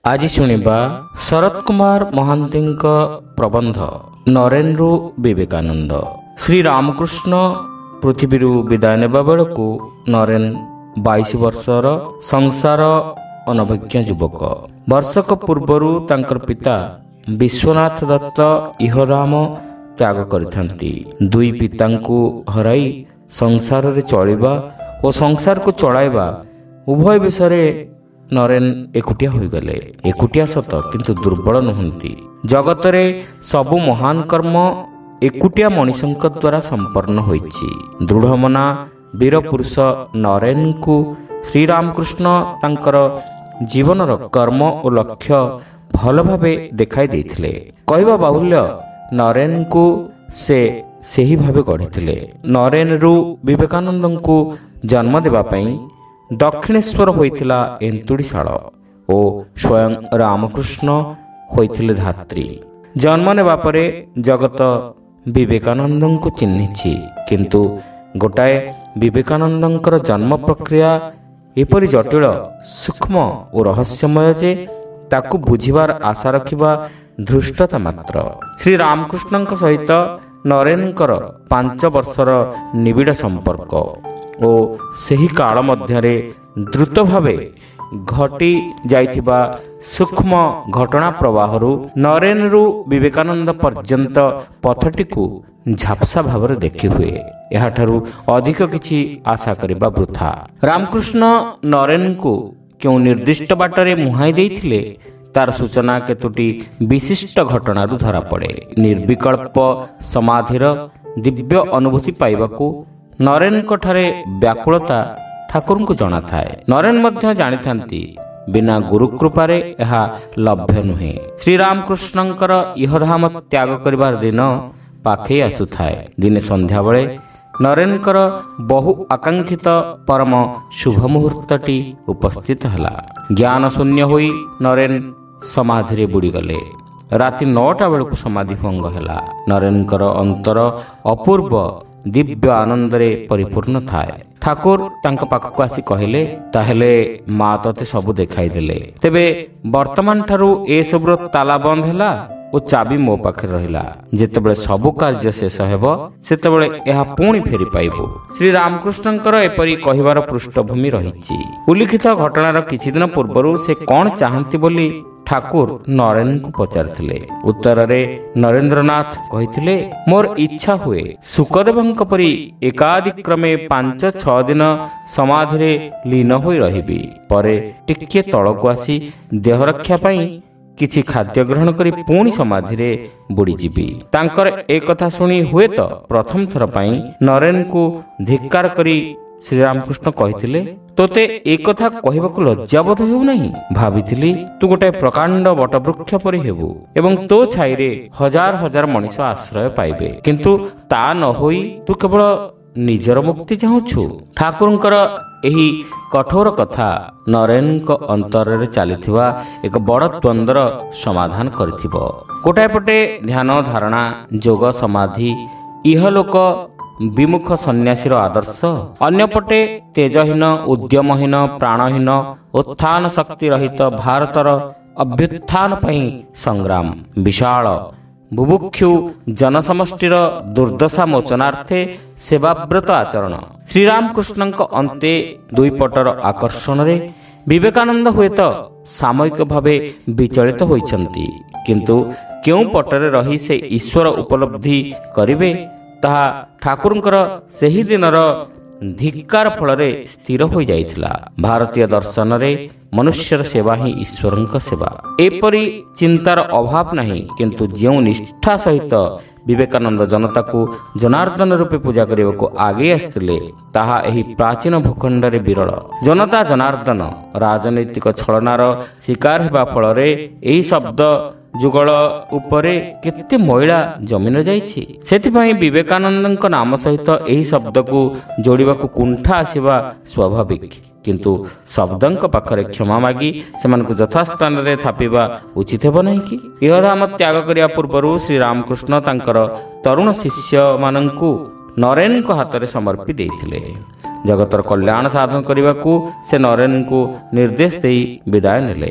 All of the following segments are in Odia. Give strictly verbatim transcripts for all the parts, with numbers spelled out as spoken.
ଆଜି ଶୁଣିବା ଶରତ କୁମାର ମହାନ୍ତିଙ୍କ ପ୍ରବନ୍ଧ ନରେନରୁ ବିବେକାନନ୍ଦ। ଶ୍ରୀରାମକୃଷ୍ଣ ପୃଥିବୀରୁ ବିଦାୟ ନେବା ବେଳକୁ ନରେନ ବାଇଶ ବର୍ଷର ସଂସାର ଅନଭିଜ୍ଞ ଯୁବକ। ବର୍ଷକ ପୂର୍ବରୁ ତାଙ୍କର ପିତା ବିଶ୍ୱନାଥ ଦତ୍ତ ଇହଧାମ ତ୍ୟାଗ କରିଥାନ୍ତି। ଦୁଇ ପିତାଙ୍କୁ ହରାଇ ସଂସାରରେ ଚଳିବା ଓ ସଂସାରକୁ ଚଳାଇବା ଉଭୟ ବିଷୟରେ ନରେନ ଏକୁଟିଆ ହୋଇଗଲେ। ଏକୁଟିଆ ସତ, କିନ୍ତୁ ଦୁର୍ବଳ ନୁହନ୍ତି। ଜଗତରେ ସବୁ ମହାନ କର୍ମ ଏକୁଟିଆ ମଣିଷଙ୍କ ଦ୍ୱାରା ସମ୍ପନ୍ନ ହୋଇଛି। ଦୃଢ଼ମନା ବୀରପୁରୁଷ ନରେନଙ୍କୁ ଶ୍ରୀରାମକୃଷ୍ଣ ତାଙ୍କର ଜୀବନର କର୍ମ ଓ ଲକ୍ଷ୍ୟ ଭଲ ଭାବେ ଦେଖାଇ ଦେଇଥିଲେ। କହିବା ବାହୁଲ୍ୟ, ନରେନଙ୍କୁ ସେ ସେହି ଭାବେ ଗଢ଼ିଥିଲେ। ନରେନରୁ ବିବେକାନନ୍ଦଙ୍କୁ ଜନ୍ମ ଦେବା ପାଇଁ ଦକ୍ଷିଣେଶ୍ୱର ହୋଇଥିଲା ଏନ୍ତୁଡ଼ିଶାଳ ଓ ସ୍ୱୟଂ ରାମକୃଷ୍ଣ ହୋଇଥିଲେ ଧାତ୍ରୀ। ଜନ୍ମ ନେବା ପରେ ଜଗତ ବିବେକାନନ୍ଦଙ୍କୁ ଚିହ୍ନିଛି, କିନ୍ତୁ ଗୋଟାଏ ବିବେକାନନ୍ଦଙ୍କର ଜନ୍ମ ପ୍ରକ୍ରିୟା ଏପରି ଜଟିଳ, ସୂକ୍ଷ୍ମ ଓ ରହସ୍ୟମୟ ଯେ ତାକୁ ବୁଝିବାର ଆଶା ରଖିବା ଧୃଷ୍ଟତା ମାତ୍ର। ଶ୍ରୀରାମକୃଷ୍ଣଙ୍କ ସହିତ ନରେନଙ୍କର ପାଞ୍ଚ ବର୍ଷର ନିବିଡ଼ ସମ୍ପର୍କ ଓ ସେହି କାଳ ମଧ୍ୟରେ ଦ୍ରୁତ ଭାବେ ଘଟି ଯାଇଥିବା ସୂକ୍ଷ୍ମ ଘଟଣା ପ୍ରବାହରୁ ନରେନରୁ ବିବେକାନନ୍ଦ ପର୍ଯ୍ୟନ୍ତ ପଥଟିକୁ ଝାପ୍ସା ଭାବରେ ଦେଖିହୁଏ। ଏହାଠାରୁ ଅଧିକ କିଛି ଆଶା କରିବା ବୃଥା। ରାମକୃଷ୍ଣ ନରେନଙ୍କୁ କେଉଁ ନିର୍ଦ୍ଦିଷ୍ଟ ବାଟରେ ମୁହାଁଇ ଦେଇଥିଲେ ତାର ସୂଚନା କେତୋଟି ବିଶିଷ୍ଟ ଘଟଣାରୁ ଧରାପଡ଼େ। ନିର୍ବିକଳ୍ପ ସମାଧିର ଦିବ୍ୟ ଅନୁଭୂତି ପାଇବାକୁ ନରେନଙ୍କଠାରେ ବ୍ୟାକୁଳତା ଠାକୁରଙ୍କୁ ଜଣାଥାଏ। ନରେନ ମଧ୍ୟ ଜାଣିଥାନ୍ତି ବିନା ଗୁରୁକୃପାରେ ଏହା ଲଭ୍ୟ ନୁହେଁ। ଶ୍ରୀରାମକୃଷ୍ଣଙ୍କର ଇହଧାମ ତ୍ୟାଗ କରିବାର ଦିନ ପାଖେଇ ଆସୁଥାଏ। ଦିନେ ସନ୍ଧ୍ୟାବେଳେ ନରେନଙ୍କର ବହୁ ଆକାଂକ୍ଷିତ ପରମ ଶୁଭ ମୁହୂର୍ତ୍ତଟି ଉପସ୍ଥିତ ହେଲା। ଜ୍ଞାନ ଶୂନ୍ୟ ହୋଇ ନରେନ ସମାଧିରେ ବୁଡ଼ିଗଲେ। ରାତି ନଅଟା ବେଳକୁ ସମାଧି ଭଙ୍ଗ ହେଲା। ନରେନଙ୍କର ଅନ୍ତର ଅପୂର୍ବ ଦିବ୍ୟ ଆନନ୍ଦରେ ପରିପୂର୍ଣ୍ଣ ଥାଏ। ଠାକୁର ତାଙ୍କ ପାଖକୁ ଆସି କହିଲେ, ତାହେଲେ ମା ତତେ ସବୁ ଦେଖାଇ ଦେଲେ, ତେବେ ବର୍ତ୍ତମାନ ଠାରୁ ଏସବୁର ତାଲା ବନ୍ଦ ହେଲା ଓ ଚାବି ମୋ ପାଖରେ ରହିଲା। ଯେତେବେଳେ ସବୁ କାର୍ଯ୍ୟ ଶେଷ ହେବ ସେତେବେଳେ ଏହା ପୁଣି ଫେରି ପାଇବୁ। ଶ୍ରୀରାମକୃଷ୍ଣଙ୍କର ଏପରି କହିବାର ପୃଷ୍ଠଭୂମି ରହିଛି। ଉଲ୍ଲିଖିତ ଘଟଣାର କିଛି ଦିନ ପୂର୍ବରୁ ସେ କ'ଣ ଚାହାନ୍ତି ବୋଲି ଠାକୁର ନରେନଙ୍କୁ ପଚାରିଥିଲେ। ଉତ୍ତରରେ ନରେନ୍ଦ୍ରନାଥ କହିଥିଲେ, ମୋର ଇଚ୍ଛା ହୁଏ ଶୁକଦେବଙ୍କ ପରି ଏକାଦିକ୍ରମେ ପାଞ୍ଚ ଛଅ ଦିନ ସମାଧିରେ ଲୀନ ହୋଇ ରହିବି। ପରେ ଟିକିଏ ତଳକୁ ଆସି ଦେହ ରକ୍ଷା ପାଇଁ କିଛି ଖାଦ୍ୟ ଗ୍ରହଣ କରି ପୁଣି ସମାଧିରେ ବୁଡ଼ିଯିବି। ତାଙ୍କର ଏ କଥା ଶୁଣି ହୁଏତ ପ୍ରଥମ ଥର ପାଇଁ ନରେନଙ୍କୁ ଧିକ୍କାର କରି ଶ୍ରୀରାମକୃଷ୍ଣ କହିଥିଲେ, ତୋତେ ଏ କଥା କହିବାକୁ ଲଜ୍ଜାବୋଧ ହେଉନାହିଁ? ଭାବିଥିଲି ତୁ ଗୋଟାଏ ପ୍ରକାଣ୍ଡ ବଟବୃକ୍ଷ ପରି ହେବୁ ଏବଂ ତୋ ଛାଇରେ ହଜାର ହଜାର ମଣିଷ ଆଶ୍ରୟ ପାଇବେ, କିନ୍ତୁ ତା ନ ହୋଇ ତୁ କେବଳ ନିଜର ମୁକ୍ତି ଚାହୁଁଛୁ। ଠାକୁରଙ୍କର ଏହି କଠୋର କଥା ନରେନଙ୍କ ଅନ୍ତରରେ ଚାଲିଥିବା ଏକ ବଡ଼ ଦ୍ୱନ୍ଦ୍ୱର ସମାଧାନ କରିଥିବ। ଗୋଟାଏ ପଟେ ଧ୍ୟାନ ଧାରଣା, ଯୋଗ, ସମାଧି, ଇହଲୋକ ବିମୁଖ ସନ୍ନ୍ୟାସୀର ଆଦର୍ଶ, ଅନ୍ୟପଟେ ତେଜହୀନ, ଉଦ୍ୟମହୀନ, ପ୍ରାଣହୀନ, ଉତ୍ଥାନ ଶକ୍ତି ରହିତ ଭାରତର ଅଭ୍ୟୁତ୍ଥାନ ପାଇଁ ସଂଗ୍ରାମ। ବିଶାଳ ବୁଭୁକ୍ଷୁ ଜନସମଷ୍ଟିର ଦୁର୍ଦ୍ଦଶା ମୋଚନାର୍ଥେ ସେବାବ୍ରତ ଆଚରଣ। ଶ୍ରୀରାମକୃଷ୍ଣଙ୍କ ଅନ୍ତେ ଦୁଇ ପଟର ଆକର୍ଷଣରେ ବିବେକାନନ୍ଦ ହୁଏତ ସାମୟିକ ଭାବେ ବିଚଳିତ ହୋଇଛନ୍ତି, କିନ୍ତୁ କେଉଁ ପଟରେ ରହି ସେ ଈଶ୍ୱର ଉପଲବ୍ଧି କରିବେ ତାହା ଠାକୁରଙ୍କର ସେହି ଦିନର ଧିକ୍କାର ଫଳରେ ସ୍ଥିର ହୋଇଯାଇଥିଲା। ଭାରତୀୟ ଦର୍ଶନରେ ମନୁଷ୍ୟର ସେବା ହିଁ ଈଶ୍ୱରଙ୍କ ସେବା। ଏପରି ଚିନ୍ତାର ଅଭାବ ନାହିଁ, କିନ୍ତୁ ଯେଉଁ ନିଷ୍ଠା ସହିତ ବିବେକାନନ୍ଦ ଜନତାକୁ ଜନାର୍ଦ୍ଦନ ରୂପେ ପୂଜା କରିବାକୁ ଆଗେଇ ଆସିଥିଲେ ତାହା ଏହି ପ୍ରାଚୀନ ଭୂଖଣ୍ଡରେ ବିରଳ। ଜନତା ଜନାର୍ଦ୍ଦନ ରାଜନୈତିକ ଛଳନାର ଶିକାର ହେବା ଫଳରେ ଏହି ଶବ୍ଦ ଯୁଗଳ ଉପରେ କେତେ ମଇଳା ଜମି ନ ଯାଇଛି। ସେଥିପାଇଁ ବିବେକାନନ୍ଦଙ୍କ ନାମ ସହିତ ଏହି ଶବ୍ଦକୁ ଯୋଡ଼ିବାକୁ କୁଣ୍ଠା ଆସିବା ସ୍ୱାଭାବିକ, କିନ୍ତୁ ଶବ୍ଦଙ୍କ ପାଖରେ କ୍ଷମା ମାଗି ସେମାନଙ୍କୁ ଯଥାସ୍ଥାନରେ ଥାପିବା ଉଚିତ ହେବ ନାହିଁ କି? ଇହଧାମ ତ୍ୟାଗ କରିବା ପୂର୍ବରୁ ଶ୍ରୀରାମକୃଷ୍ଣ ତାଙ୍କର ତରୁଣ ଶିଷ୍ୟମାନଙ୍କୁ ନରେନଙ୍କ ହାତରେ ସମର୍ପି ଦେଇଥିଲେ। ଜଗତର କଲ୍ୟାଣ ସାଧନ କରିବାକୁ ସେ ନରେନଙ୍କୁ ନିର୍ଦ୍ଦେଶ ଦେଇ ବିଦାୟ ନେଲେ।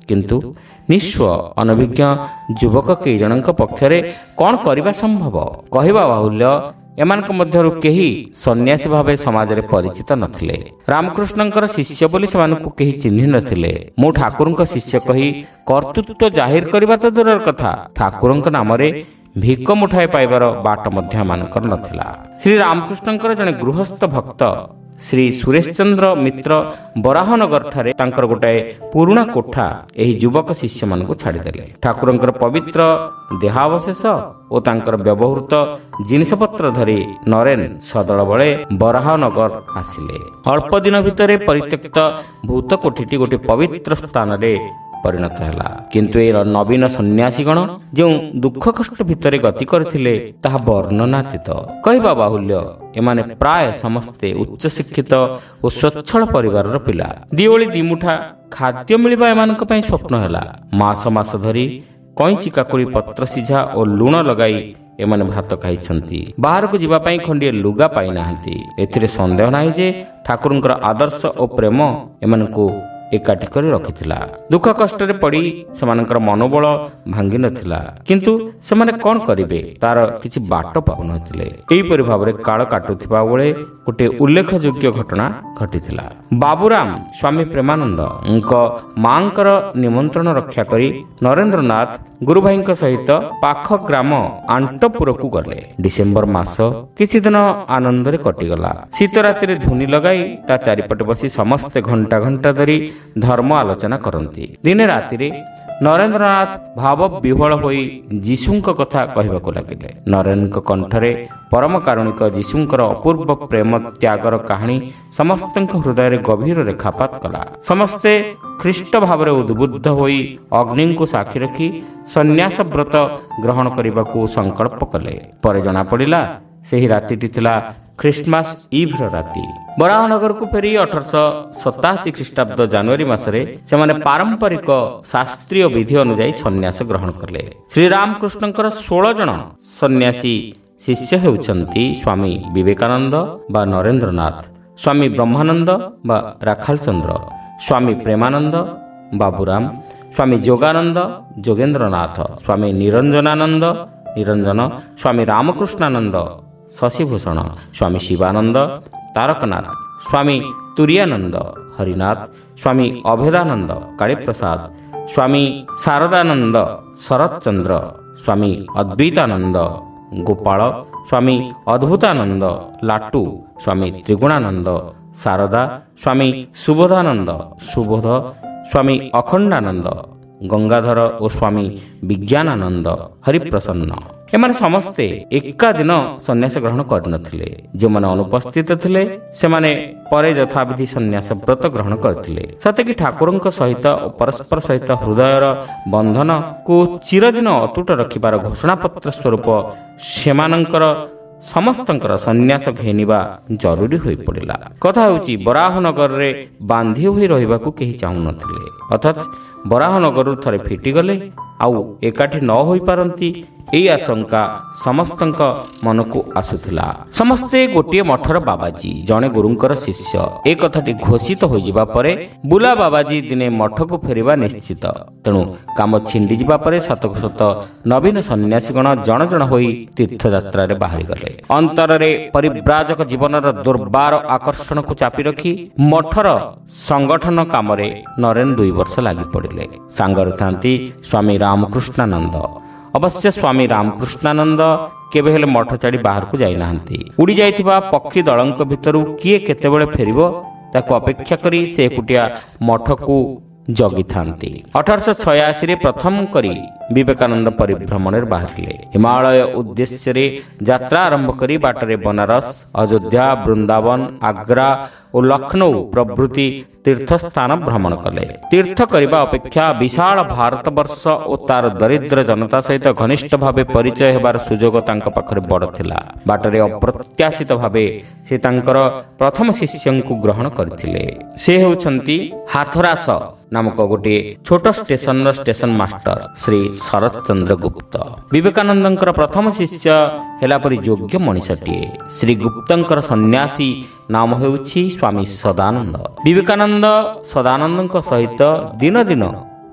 କିନ୍ତୁ ନିଃସ୍ୱ ଅନଭିଜ୍ଞ ଯୁବକ କେଇ ଜଣଙ୍କ ପକ୍ଷରେ କ'ଣ କରିବା ସମ୍ଭବ? କହିବା ବାହୁଲ୍ୟ, ଏମାନଙ୍କ ମଧ୍ୟରୁ କେହି ସନ୍ନ୍ୟାସୀ ଭାବେ ସମାଜରେ ପରିଚିତ ନଥିଲେ। ରାମକୃଷ୍ଣଙ୍କର ଶିଷ୍ୟ ବୋଲି ସେମାନଙ୍କୁ କେହି ଚିହ୍ନି ନଥିଲେ। ମୁଁ ଠାକୁରଙ୍କ ଶିଷ୍ୟ କହି କର୍ତ୍ତୃତ୍ୱ ଜାହିର କରିବା ତ ଦୂରର କଥା, ଠାକୁରଙ୍କ ନାମରେ ଭିକ ମୁଠାଏ ପାଇବାର ବାଟ ମଧ୍ୟ ଏମାନଙ୍କର ନଥିଲା। ଶ୍ରୀ ରାମକୃଷ୍ଣଙ୍କର ଜଣେ ଗୃହସ୍ଥ ଭକ୍ତ ଶ୍ରୀ ସୁରେଶ ଚନ୍ଦ୍ର ମିତ୍ର ବରାହନଗରଠାରେ ତାଙ୍କର ଗୋଟାଏ ପୁରୁଣା କୋଠା ଏହି ଯୁବକ ଶିଷ୍ୟମାନଙ୍କୁ ଛାଡ଼ିଦେଲେ। ଠାକୁରଙ୍କର ପବିତ୍ର ଦେହାବଶେଷ ଓ ତାଙ୍କର ବ୍ୟବହୃତ ଜିନିଷପତ୍ର ଧରି ନରେନ ସଦଳ ବଳେ ବରାହନଗର ଆସିଲେ। ଅଳ୍ପ ଦିନ ଭିତରେ ପରିତ୍ୟକ୍ତ ଭୂତ କୋଠିଟି ଗୋଟିଏ ପବିତ୍ର ସ୍ଥାନରେ ପରିଣତ ହେଲା। କିନ୍ତୁ ଏ ନବୀନ ସନ୍ନ୍ୟାସୀଗଣ ଯେଉଁ ଦୁଃଖ କଷ୍ଟ ଭିତରେ ଗତି କରିଥିଲେ ତାହା ବର୍ଣ୍ଣନାତୀତ। କହିବା ବାହୁଲ୍ୟ, ଏମାନେ ପ୍ରାୟ ସମସ୍ତେ ଉଚ୍ଚଶିକ୍ଷିତ ଓ ସ୍ୱଚ୍ଛଳ ପରିବାରର ପିଲା। ଦିଓଳି ଦିମୁଠା ଖାଦ୍ୟ ମିଳିବା ଏମାନଙ୍କ ପାଇଁ ସ୍ୱପ୍ନ ହେଲା। ମାସ ମାସ ଧରି କଇଁଚି କାକୁଡ଼ି ପତ୍ର ସିଝା ଓ ଲୁଣ ଲଗାଇ ଏମାନେ ଭାତ ଖାଇଛନ୍ତି। ବାହାରକୁ ଯିବା ପାଇଁ ଖଣ୍ଡିଏ ଲୁଗା ପାଇନାହାନ୍ତି। ଏଥିରେ ସନ୍ଦେହ ନାହିଁ ଯେ ଠାକୁରଙ୍କର ଆଦର୍ଶ ଓ ପ୍ରେମ ଏମାନଙ୍କୁ ଏକାଠି କରି ରଖିଥିଲା। ଦୁଃଖ କଷ୍ଟରେ ପଡ଼ି ସେମାନଙ୍କର ମନୋବଳ ଭାଙ୍ଗି ନଥିଲା। କିନ୍ତୁ ସେମାନେ କ'ଣ କରିବେ ତାର କିଛି ବାଟ ପାଉନଥିଲେ। ଏହିପରି ଭାବରେ କାଳ କାଟୁଥିବା ବେଳେ ଗୋଟିଏ ଉଲ୍ଲେଖଯୋଗ୍ୟ ଘଟଣା ଘଟିଥିଲା। ବାବୁରାମ ସ୍ୱାମୀ ପ୍ରେମାନନ୍ଦଙ୍କ ମାଙ୍କର ନିମନ୍ତ୍ରଣ ରକ୍ଷା କରି ନରେନ୍ଦ୍ରନାଥ ଗୁରୁଭାଇଙ୍କ ସହିତ ପାଖ ଗ୍ରାମ ଆଣ୍ଟପୁରକୁ ଗଲେ। ଡିସେମ୍ବର ମାସ କିଛି ଦିନ ଆନନ୍ଦରେ କଟିଗଲା। ଶୀତ ରାତିରେ ଧୁନି ଲଗାଇ ତା ଚାରିପଟେ ବସି ସମସ୍ତେ ଘଣ୍ଟା ଘଣ୍ଟା ଧରି ଧର୍ମ ଆଲୋଚନା କରନ୍ତି। ଦିନେ ରାତିରେ ନରେନ୍ଦ୍ରନାଥ ଭାବ ବିହ୍ୱଳ ହୋଇ ଯୀଶୁଙ୍କ କଥା କହିବାକୁ ଲାଗିଲେ। ନରେନଙ୍କ କଣ୍ଠରେ ପରମ କାରୁଣିକ ଯୀଶୁଙ୍କର ଅପୂର୍ବ ପ୍ରେମ ତ୍ୟାଗର କାହାଣୀ ସମସ୍ତଙ୍କ ହୃଦୟରେ ଗଭୀର ରେଖାପାତ କଲା। ସମସ୍ତେ ଖ୍ରୀଷ୍ଟ ଭାବରେ ଉଦ୍ବୁଦ୍ଧ ହୋଇ ଅଗ୍ନିଙ୍କୁ ସାକ୍ଷୀ ରଖି ସନ୍ନ୍ୟାସ ବ୍ରତ ଗ୍ରହଣ କରିବାକୁ ସଂକଳ୍ପ କଲେ। ପରେ ଜଣାପଡ଼ିଲା ସେହି ରାତିଟି ଥିଲା ଖ୍ରୀଷ୍ଟମାସ ଇଭ୍ର ରାତି। ବରାହନଗରକୁ ଫେରି ଅଠରଶହ ସତାଅଶୀ ଖ୍ରୀଷ୍ଟାବ୍ଦ ଜାନୁଆରୀ ମାସରେ ସେମାନେ ପାରମ୍ପରିକ ଶାସ୍ତ୍ରୀୟ ବିଧି ଅନୁଯାୟୀ ସନ୍ନ୍ୟାସ ଗ୍ରହଣ କଲେ। ଶ୍ରୀରାମକୃଷ୍ଣଙ୍କର ଷୋହଳ ଜଣ ସନ୍ନ୍ୟାସୀ ଶିଷ୍ୟ ହେଉଛନ୍ତି ସ୍ୱାମୀ ବିବେକାନନ୍ଦ ବା ନରେନ୍ଦ୍ରନାଥ, ସ୍ୱାମୀ ବ୍ରହ୍ମାନନ୍ଦ ବା ରାଖାଲ ଚନ୍ଦ୍ର, ସ୍ୱାମୀ ପ୍ରେମାନନ୍ଦ ବାବୁରାମ, ସ୍ୱାମୀ ଯୋଗାନନ୍ଦ ଯୋଗେନ୍ଦ୍ରନାଥ, ସ୍ୱାମୀ ନିରଞ୍ଜନାନନ୍ଦ ନିରଞ୍ଜନ, ସ୍ୱାମୀ ରାମକୃଷ୍ଣାନନ୍ଦ ଶଶିଭୂଷଣ, ସ୍ୱାମୀ ଶିବାନନ୍ଦ ତାରକନାଥ, ସ୍ୱାମୀ ତୁରିୟାନନ୍ଦ ହରିନାଥ, ସ୍ୱାମୀ ଅଭେଦାନନ୍ଦ କାଳୀପ୍ରସାଦ, ସ୍ୱାମୀ ଶାରଦାନନ୍ଦ ଶରତଚନ୍ଦ୍ର, ସ୍ୱାମୀ ଅଦ୍ୱୈତାନନ୍ଦ ଗୋପାଳ, ସ୍ୱାମୀ ଅଦ୍ଭୁତାନନ୍ଦ ଲାଟୁ, ସ୍ୱାମୀ ତ୍ରିଗୁଣାନନ୍ଦ ଶାରଦା, ସ୍ୱାମୀ ସୁବୋଧାନନ୍ଦ ସୁବୋଧ, ସ୍ୱାମୀ ଅଖଣ୍ଡାନନ୍ଦ ଗଙ୍ଗାଧର ଓ ସ୍ୱାମୀ ବିଜ୍ଞାନାନନ୍ଦ ହରିପ୍ରସନ୍ନ। ଏମାନେ ସମସ୍ତେ ଏକାଦିନ ସନ୍ନ୍ୟାସ ଗ୍ରହଣ କରିନଥିଲେ। ଯେଉଁମାନେ ଅନୁପସ୍ଥିତ ଥିଲେ ସେମାନେ ପରେ ଯଥାବିଧି ସନ୍ନ୍ୟାସ ବ୍ରତ ଗ୍ରହଣ କରିଥିଲେ। ସତେକି ଠାକୁରଙ୍କ ସହିତ ଓ ପରସ୍ପର ସହିତ ହୃଦୟର ବନ୍ଧନକୁ ଚିରଦିନ ଅତୁଟ ରଖିବାର ଘୋଷଣାପତ୍ର ସ୍ୱରୂପ ସେମାନଙ୍କର ସମସ୍ତଙ୍କର ସନ୍ନ୍ୟାସ ଘେନିବା ଜରୁରୀ ହୋଇପଡ଼ିଲା। କଥା ହେଉଛି ବରାହନଗରରେ ବାନ୍ଧି ହୋଇ ରହିବାକୁ କେହି ଚାହୁଁନଥିଲେ। ଅଥଚ ବରାହନଗରରୁ ଥରେ ଫିଟିଗଲେ ଆଉ ଏକାଠି ନ ହୋଇପାରନ୍ତି ଏହି ଆଶଙ୍କା ସମସ୍ତଙ୍କ ମନକୁ ଆସୁଥିଲା। ସମସ୍ତେ ଗୋଟିଏ ମଠର ବାବାଜୀ, ଜଣେ ଗୁରୁଙ୍କର ଶିଷ୍ୟ। ଏ କଥାଟି ଘୋଷିତ ହୋଇଯିବା ପରେ ବୁଲା ବାବାଜୀ ଦିନେ ମଠକୁ ଫେରିବା ନିଶ୍ଚିତ। ତେଣୁ କାମ ଛିଣ୍ଡିଯିବା ପରେ ସତକୁ ସତ ନବୀନ ସନ୍ନ୍ୟାସୀଗଣ ଜଣ ଜଣ ହୋଇ ତୀର୍ଥଯାତ୍ରାରେ ବାହାରିଗଲେ। ଅନ୍ତରରେ ପରିବ୍ରାଜକ ଜୀବନର ଦୁର୍ବାର ଆକର୍ଷଣକୁ ଚାପି ରଖି ମଠର ସଂଗଠନ କାମରେ ନରେନ ଦୁଇ ବର୍ଷ ଲାଗି ପଡ଼ିଲେ। ସାଙ୍ଗରେ ଥାନ୍ତି ସ୍ୱାମୀ ରାମକୃଷ୍ଣାନନ୍ଦ। ଅବଶ୍ୟ ସ୍ୱାମୀ ରାମକୃଷ୍ଣାନନ୍ଦ କେବେ ହେଲେ ମଠ ଛାଡ଼ି ବାହାରକୁ ଯାଇନାହାନ୍ତି। ଉଡ଼ି ଯାଇଥିବା ପକ୍ଷୀ ଦଳଙ୍କ ଭିତରୁ କିଏ କେତେବେଳେ ଫେରିବ ତାକୁ ଅପେକ୍ଷା କରି ସେ ଏକୁଟିଆ ମଠକୁ ଜଗିଥାନ୍ତି। ଅଠରଶହ ଛୟାଅଶୀରେ ପ୍ରଥମ କରି ବିବେକାନନ୍ଦ ପରିଭ୍ରମଣରେ ବାହାରିଲେ। ହିମାଳୟ ଉଦ୍ଦେଶ୍ୟରେ ଯାତ୍ରା ଆରମ୍ଭ କରି ବାଟରେ ବନାରସ, ଅଯୋଧ୍ୟା, ବୃନ୍ଦାବନ, ଆଗ୍ରା ଓ ଲକ୍ଷ୍ନୌ ପ୍ରଭୃତି ତୀର୍ଥସ୍ଥାନ ଭ୍ରମଣ କଲେ। ତୀର୍ଥ କରିବା ଅପେକ୍ଷା ବିଶାଳ ଭାରତବର୍ଷ ଓ ତାର ଦରିଦ୍ର ଜନତା ସହିତ ଘନିଷ୍ଠ ଭାବେ ପରିଚୟ ହେବାର ସୁଯୋଗ ତାଙ୍କ ପାଖରେ ବଡ଼ ଥିଲା। ବାଟରେ ଅପ୍ରତ୍ୟାଶିତ ଭାବେ ସେ ତାଙ୍କର ପ୍ରଥମ ଶିଷ୍ୟଙ୍କୁ ଗ୍ରହଣ କରିଥିଲେ। ସେ ହେଉଛନ୍ତି ହାଥରାସ ନାମକ ଗୋଟିଏ ଛୋଟ ଷ୍ଟେସନର ଷ୍ଟେସନ ମାଷ୍ଟର ଶ୍ରୀ ଶରତ ଚନ୍ଦ୍ର ଗୁପ୍ତ। ବିବେକାନନ୍ଦଙ୍କର ପ୍ରଥମ ଶିଷ୍ୟ ହେଲା ପରି ଯୋଗ୍ୟ ମଣିଷଟିଏ। ଶ୍ରୀ ଗୁପ୍ତଙ୍କର ସନ୍ନ୍ୟାସୀ ନାମ ହେଉଛି ସ୍ୱାମୀ ସଦାନନ୍ଦ। ବିବେକାନନ୍ଦ ସଦାନନ୍ଦଙ୍କ ସହିତ ଦିନ ଦିନ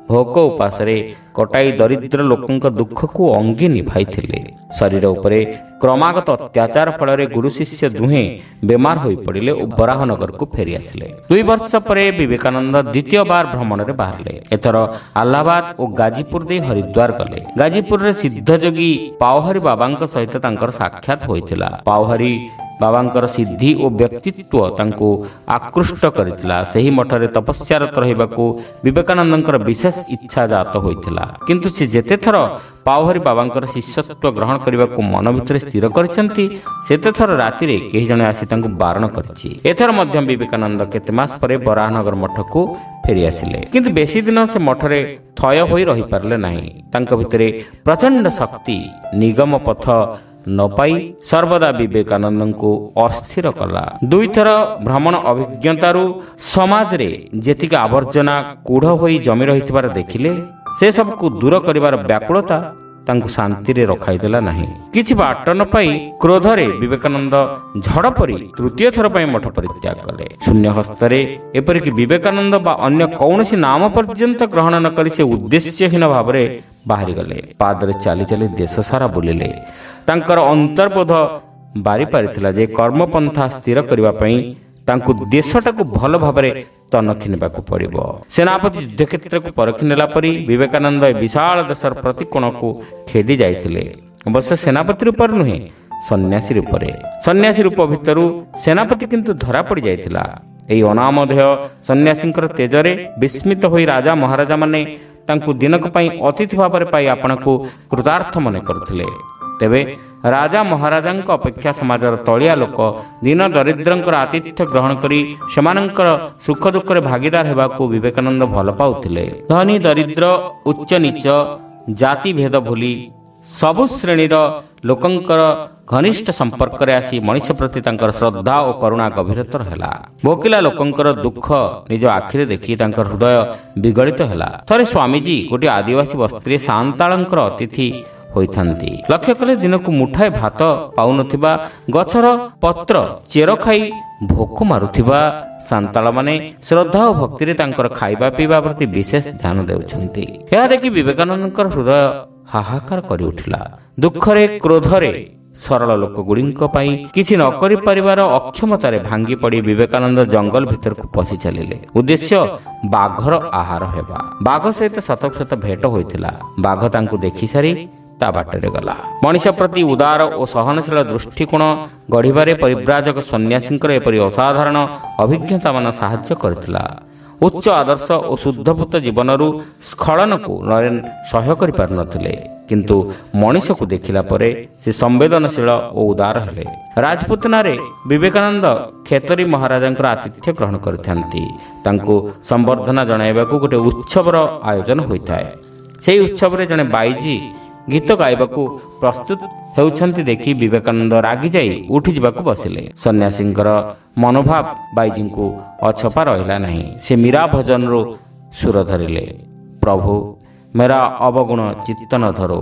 ଭୋକ ଉପାସରେ କଟାଇ ଦରିଦ୍ର ଲୋକଙ୍କ ଦୁଃଖକୁ ଅଙ୍ଗି ନିଭାଇଥିଲେ। ଶରୀର ଉପରେ କ୍ରମାଗତ ଅତ୍ୟାଚାର ଫଳରେ ଗୁରୁ ଶିଷ୍ୟ ଦୁହେଁ ବେମାର ହୋଇପଡ଼ିଲେ ଓ ବରାହନଗରକୁ ଫେରି ଆସିଲେ। ଦୁଇ ବର୍ଷ ପରେ ବିବେକାନନ୍ଦ ଦ୍ୱିତୀୟ ବାର ଭ୍ରମଣରେ ବାହାରିଲେ। ଏଥର ଆହ୍ଲାବାଦ ଓ ଗାଜିପୁର ଦେଇ ହରିଦ୍ୱାର ଗଲେ। ଗାଜିପୁରରେ ସିଦ୍ଧଯୋଗୀ ପାଓହାରୀ ବାବାଙ୍କ ସହିତ ତାଙ୍କର ସାକ୍ଷାତ ହୋଇଥିଲା। ପାଓହାରୀ ବାବାଙ୍କର ସିଦ୍ଧି ଓ ବ୍ୟକ୍ତିତ୍ୱ ତାଙ୍କୁ ଆକୃଷ୍ଟ କରିଥିଲା। ସେହି ମଠରେ ତପସ୍ୟାରତ ରହିବାକୁ ବିବେକାନନ୍ଦଙ୍କର ବିଶେଷ ଇଚ୍ଛା ଜାତ ହୋଇଥିଲା। କିନ୍ତୁ ସେ ଯେତେଥର ପାଓହାରୀ ବାବାଙ୍କର ଶିଷ୍ୟତ୍ୱ ଗ୍ରହଣ କରିବାକୁ ମନ ଭିତରେ ସ୍ଥିର କରିଛନ୍ତି, ସେତେଥର ରାତିରେ କେହି ଜଣେ ଆସି ତାଙ୍କୁ ବାରଣ କରିଛି। ଏଥର ମଧ୍ୟ ବିବେକାନନ୍ଦ କେତେ ମାସ ପରେ ବରାହନଗର ମଠକୁ ଫେରି ଆସିଲେ। କିନ୍ତୁ ବେଶୀ ଦିନ ସେ ମଠରେ ଥୟ ହୋଇ ରହିପାରିଲେ ନାହିଁ। ତାଙ୍କ ଭିତରେ ପ୍ରଚଣ୍ଡ ଶକ୍ତି ନିଗମ ପଥ ନ ପାଇ ସର୍ବଦା ବିବେକାନନ୍ଦଙ୍କୁ ଅସ୍ଥିର କଲା। ଦୁଇଥର ଭ୍ରମଣ ଅଭିଜ୍ଞତାରୁ ସମାଜରେ ଯେତିକି ଆବର୍ଜନା କୁଢ଼ ହୋଇ ଜମି ରହିଥିବାର ଦେଖିଲେ, ସେସବୁକୁ ଦୂର କରିବାର ବ୍ୟାକୁଳତା ତାଙ୍କୁ ଶାନ୍ତିରେ ରଖାଇଦେଲା ନାହିଁ। କିଛି ବାଟ ନ ପାଇ କ୍ରୋଧରେ ବିବେକାନନ୍ଦ ଝଡ଼ ପରି ତୃତୀୟ ଥର ପାଇଁ ମଠ ପରିତ୍ୟାଗ କଲେ। ଶୂନ୍ୟ ହସ୍ତରେ ଏପରିକି ବିବେକାନନ୍ଦ ବା ଅନ୍ୟ କୌଣସି ନାମ ପର୍ଯ୍ୟନ୍ତ ଗ୍ରହଣ ନ କରି ସେ ଉଦ୍ଦେଶ୍ୟହୀନ ଭାବରେ ବାହାରିଗଲେ। ପାଦରେ ଚାଲି ଚାଲି ଦେଶ ସାରା ବୁଲିଲେ। ତାଙ୍କର ଅନ୍ତର୍ବୋଧ ବାରି ପାରିଥିଲା ଯେ କର୍ମପନ୍ଥା ସ୍ଥିର କରିବା ପାଇଁ ତାଙ୍କୁ ଦେଶଟାକୁ ଭଲ ଭାବରେ ତନଖି ନେବାକୁ ପଡ଼ିବ। ସେନାପତି ଯୁଦ୍ଧକ୍ଷେତ୍ରକୁ ପରଖି ନେଲା ପରି ବିବେକାନନ୍ଦ ଏ ବିଶାଳ ଦେଶର ପ୍ରତି କୋଣକୁ ଖେଦି ଯାଇଥିଲେ। ଅବଶ୍ୟ ସେନାପତି ରୂପରେ ନୁହେଁ, ସନ୍ନ୍ୟାସୀ ରୂପରେ। ସନ୍ନ୍ୟାସୀ ରୂପ ଭିତରୁ ସେନାପତି କିନ୍ତୁ ଧରା ପଡ଼ି ଯାଇଥିଲା। ଏହି ଅନାମଧେୟ ସନ୍ନ୍ୟାସୀଙ୍କର ତେଜରେ ବିସ୍ମିତ ହୋଇ ରାଜା ମହାରାଜାମାନେ ତାଙ୍କୁ ଦିନକ ପାଇଁ ଅତିଥି ଭାବରେ ପାଇ ଆପଣଙ୍କୁ କୃତାର୍ଥ ମନେ କରୁଥିଲେ। ତେବେ ରାଜା ମହାରାଜାଙ୍କ ଅପେକ୍ଷା ସମାଜର ତଳିଆ ଲୋକ ଦୀନ ଦରିଦ୍ରଙ୍କର ଆତିଥ୍ୟ ଗ୍ରହଣ କରି ସେମାନଙ୍କର ସୁଖ ଦୁଃଖରେ ଭାଗିଦାର ହେବାକୁ ବିବେକାନନ୍ଦ ଭଲ ପାଉଥିଲେ। ଧନୀ ଦରିଦ୍ର ଉଚ୍ଚ ନୀଚ ଜାତି ଭେଦ ଭୁଲି ସବୁ ଶ୍ରେଣୀର ଲୋକଙ୍କର ଘନିଷ୍ଠ ସମ୍ପର୍କରେ ଆସି ମଣିଷ ପ୍ରତି ତାଙ୍କର ଶ୍ରଦ୍ଧା ଓ କରୁଣା ଗଭୀରତର ହେଲା। ଭୋକିଲା ଲୋକଙ୍କର ଦୁଃଖ ନିଜ ଆଖିରେ ଦେଖି ତାଙ୍କର ହୃଦୟ ବିଗଳିତ ହେଲା। ଥରେ ସ୍ୱାମୀଜୀ ଗୋଟିଏ ଆଦିବାସୀ ବସ୍ତିରେ ସାନ୍ତାଳଙ୍କର ଅତିଥି ହୋଇଥାନ୍ତି। ଲକ୍ଷ୍ୟ କଲେ ଦିନକୁ ମୁଠାଏ ଭାତ ପାଉନଥିବା, ଗଛର ପତ୍ର ଚେର ଖାଇ ଭୋକ ମାରୁଥିବା ସାନ୍ତାଳମାନେ ଶ୍ରଦ୍ଧା ଓ ଭକ୍ତିରେ ତାଙ୍କର ଖାଇବା ପିଇବା ପ୍ରତି ବିଶେଷ ଧ୍ୟାନ ଦେଉଛନ୍ତି। ଏହା ଦେଖି ବିବେକାନନ୍ଦଙ୍କର ହୃଦୟ ହାହାକାର କରି ଉଠିଲା। ଦୁଃଖରେ କ୍ରୋଧରେ ସରଳ ଲୋକଗୁଡ଼ିଙ୍କ ପାଇଁ କିଛି ନ କରିପାରିବାର ଅକ୍ଷମତାରେ ଭାଙ୍ଗି ପଡ଼ି ବିବେକାନନ୍ଦ ଜଙ୍ଗଲ ଭିତରକୁ ପଶି ଚାଲିଲେ। ଉଦ୍ଦେଶ୍ୟ ବାଘର ଆହାର ହେବା। ବାଘ ସହିତ ସତକୁ ସତ ଭେଟ ହୋଇଥିଲା। ବାଘ ତାଙ୍କୁ ଦେଖିସାରି ତା ବାଟରେ ଗଲା। ମଣିଷ ପ୍ରତି ଉଦାର ଓ ସହନଶୀଳ ଦୃଷ୍ଟିକୋଣ ଗଢ଼ିବାରେ ପରିବ୍ରାଜକ ସନ୍ନ୍ୟାସୀଙ୍କର ଏପରି ଅସାଧାରଣ ଅଭିଜ୍ଞତା ମାନ ସାହାଯ୍ୟ କରିଥିଲା। ଉଚ୍ଚ ଆଦର୍ଶ ଓ ଶୁଦ୍ଧଭୂତ ଜୀବନରୁ ସ୍ଖଳନକୁ ନରେନ ସହ୍ୟ କରିପାରୁନଥିଲେ। କିନ୍ତୁ ମଣିଷକୁ ଦେଖିଲା ପରେ ସେ ସମ୍ବେଦନଶୀଳ ଓ ଉଦାର ହେଲେ। ରାଜପୁତନାରେ ବିବେକାନନ୍ଦ ଖେତରୀ ମହାରାଜାଙ୍କର ଆତିଥ୍ୟ ଗ୍ରହଣ କରିଥାନ୍ତି। ତାଙ୍କୁ ସମ୍ବର୍ଦ୍ଧନା ଜଣାଇବାକୁ ଗୋଟିଏ ଉତ୍ସବର ଆୟୋଜନ ହୋଇଥାଏ। ସେହି ଉତ୍ସବରେ ଜଣେ ବାଇଜୀ ଗୀତ ଗାଇବାକୁ ପ୍ରସ୍ତୁତ ହେଉଛନ୍ତି ଦେଖି ବିବେକାନନ୍ଦ ରାଗି ଯାଇ ଉଠିଯିବାକୁ ବସିଲେ। ସନ୍ନ୍ୟାସୀଙ୍କର ମନୋଭାବ ବାଇଜୀଙ୍କୁ ଅଛପା ରହିଲା ନାହିଁ। ସେ ମୀରା ଭଜନରୁ ସୁର ଧରିଲେ। ପ୍ରଭୁ मेरा अवगुण चित्त न धरो,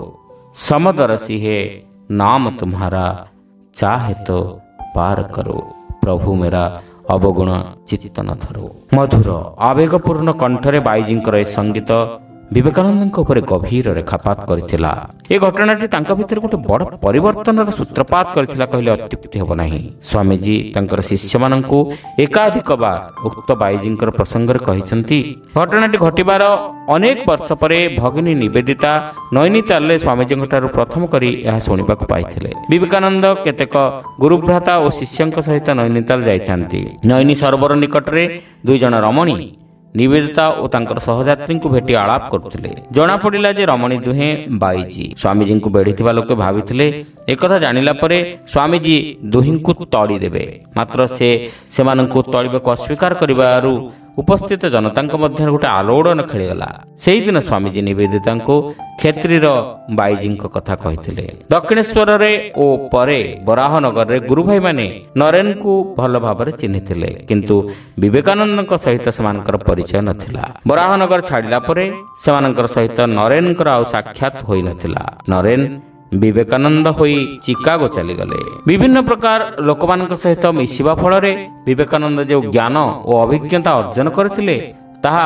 समदरसी है नाम तुम्हारा, चाहे तो पार करो। प्रभु मेरा अवगुण चित्त न धरो। मधुर आवेगपूर्ण कंठरे बाईजींकर ए संगीत विवेकानंद उपरे गभीर रेखापात करथिला। ए घटनाटी तांका भितर गोटे बड़ परिवर्तनर सूत्रपात करथिला कहले अत्युक्ति हेब नाही। स्वामीजी तांकर शिष्य माननकु एकाधिक बार उक्त बाईजींकर प्रसंग रे कहिसंती। घटनाटी घटिबार अनेक वर्ष परे भगिनी निवेदिता नैनीताल स्वामीजींठारु प्रथम करी यह शुणिबाकु पाइथिले। विवेकानंद केतेक गुरुभ्राता और शिष्यंक सहित नैनीताल जाइथांती। नैनी सरोवर निकटरे दुई जण रमणी निवेदिता और तांकर सहयात्री को भेटी आलाप करथिले। जना पड़िला जे रमणी दुहे बाईजी। स्वामीजी को बेढ़ीथिबा लोके भाबिथिले एकथा जानिला परे स्वामीजी दुहिंकु तड़ी देबे। मात्र से सेमानंकु तड़िबाकु अस्वीकार करिबारु उपस्थित जनता मध्य गोटे आलोड़न खेलीगला। से दिन स्वामीजी निवेदिता क्षेत्रीर बाईजी कथा कही। दक्षिणेश्वर ओ परे बराहनगर रे गुरु भाई माने नरेन को भल भाव चिन्हि थिले, किंतु विवेकानंद सहित सेमानकर परिचय नथिला। बराहनगर छाड़िला परे सेमानकर सहित नरेन आउ साक्षात होई नथिला। नरेन विवेकानंद होई चिकागो चलीगले। विभिन्न प्रकार लोकमानक सहित मिशिबा फल विवेकानंद जो ज्ञान और अभिज्ञता अर्जन करथिले ताहा